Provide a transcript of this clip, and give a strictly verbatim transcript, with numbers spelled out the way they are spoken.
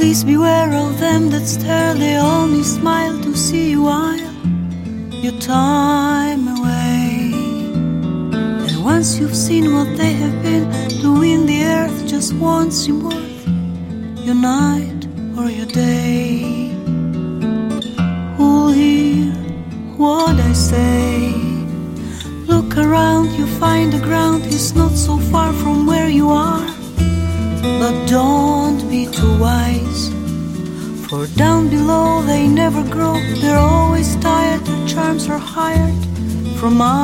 Please beware of them that stare, they only smile to see you while your time away. And once you've seen what they have been doing, the earth just won't seem worth your night or your day. Who'll hear what I say? Look around, you find the ground is not so far from where you are. But don't be too wise, for down below they never grow. They're always tired, their charms are hired from us.